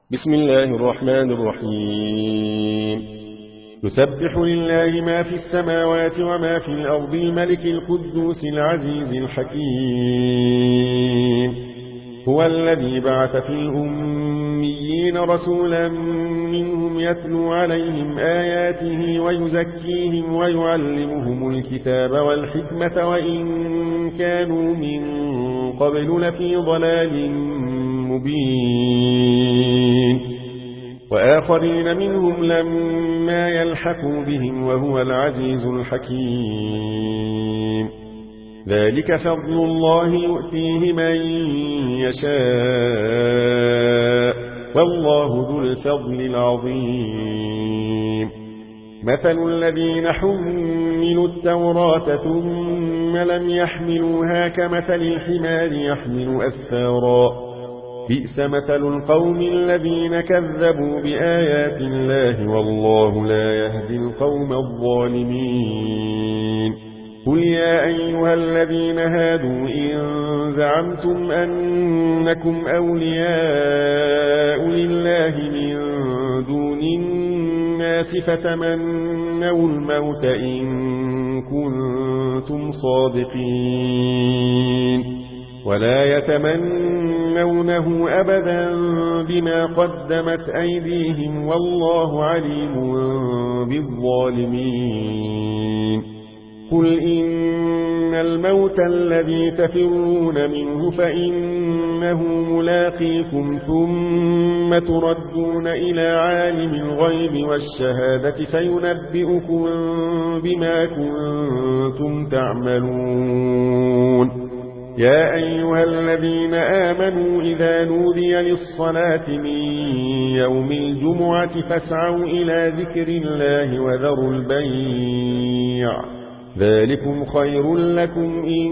بسم الله الرحمن الرحيم. يسبح لله ما في السماوات وما في الأرض الملك القدوس العزيز الحكيم. هو الذي بعث في الأميين رسولا منهم يتلو عليهم آياته ويزكيهم ويعلمهم الكتاب والحكمة وإن كانوا من قبل لفي ضلال مبين، وآخرين منهم لما يلحقوا بهم وهو العزيز الحكيم. ذلك فضل الله يؤتيه من يشاء والله ذو الفضل العظيم. مثل الذين حملوا التوراة ثم لم يحملوها كمثل الحمار يحمل أسفارا، بئس مثل القوم الذين كذبوا بآيات الله والله لا يهدي القوم الظالمين. قل يا أيها الذين هادوا إن زعمتم أنكم أولياء لله من دون الناس فتمنوا الموت إن كنتم صادقين، ولا يتمنونه أبدا بما قدمت أيديهم والله عليم بالظالمين. قل إن الموت الذي تفرون منه فإنه ملاقيكم ثم تردون إلى عالم الغيب والشهادة فينبئكم بما كنتم تعملون. يا أيها الذين آمنوا إذا نودي للصلاة من يوم الجمعة فاسعوا إلى ذكر الله وذروا البيع، ذلكم خير لكم إن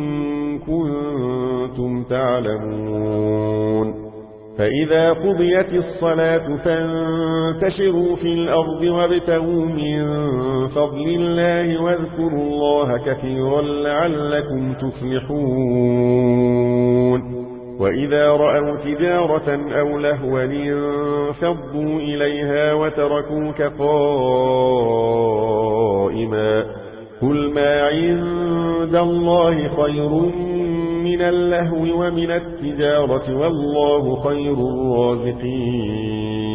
كنتم تعلمون. فإذا قضيت الصلاة فانتشروا في الأرض وابتغوا من فضل الله واذكروا الله كثيرا لعلكم تفلحون. وإذا رأوا تجارة أو لهوا انفضوا إليها وتركوك قائما. قل ما عند الله خير من اللهو ومن التجارة والله خير الرازقين.